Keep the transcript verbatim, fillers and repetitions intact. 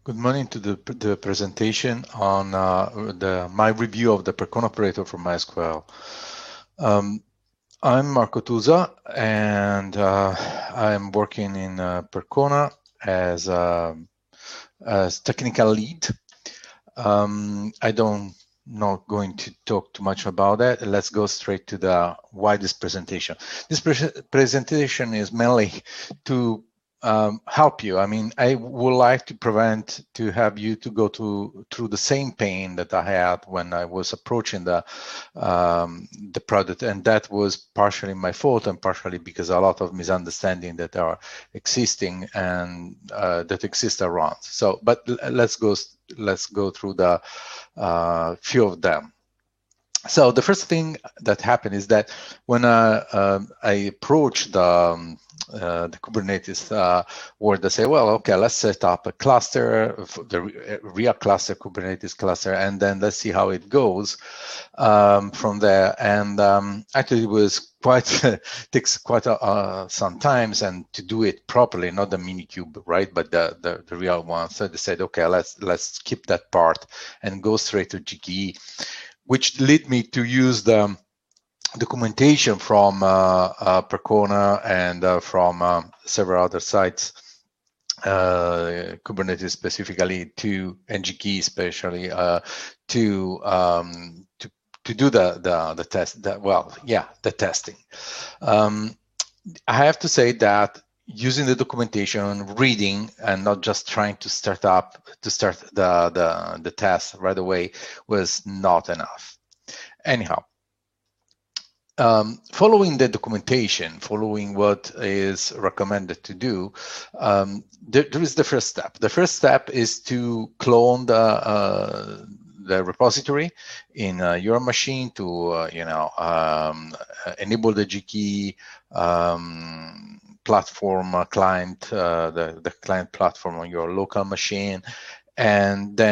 Good morning to the, the presentation on uh, the, my review of the Percona operator for MySQL. Um, I'm Marco Tusa, and uh, I'm working in uh, Percona as, uh, as technical lead. Um, I don't not going to talk too much about that. Let's go straight to the why this presentation. This pre presentation is mainly to um, help you. I mean, I would like to prevent to have you to go to through the same pain that I had when I was approaching the um, the product, and that was partially my fault and partially because a lot of misunderstanding that are existing and uh, that exist around. So, but let's go let's go through the uh, few of them. So the first thing that happened is that when uh, um, I approached the, um, uh, the Kubernetes uh, world, I say, well, okay, let's set up a cluster, the real cluster, Kubernetes cluster, and then let's see how it goes um, from there. And um, actually, it was quite takes quite a, uh, some times, and to do it properly, not the Minikube, right, but the, the the real one. So they said, okay, let's let's skip that part and go straight to G K E, which led me to use the documentation from uh, uh, Percona and uh, from um, several other sites, uh, Kubernetes specifically, to and G K E especially, uh, to um, to to do the the the test. That well, yeah, the testing. Um, I have to say that using the documentation, reading, and not just trying to start up to start the the the test right away was not enough. Anyhow, um, following the documentation, following what is recommended to do, um, there, there is the first step. The first step is to clone the uh, the repository in uh, your machine to uh, you know um, enable the G K E um, platform uh, client, uh, the the client platform on your local machine, and then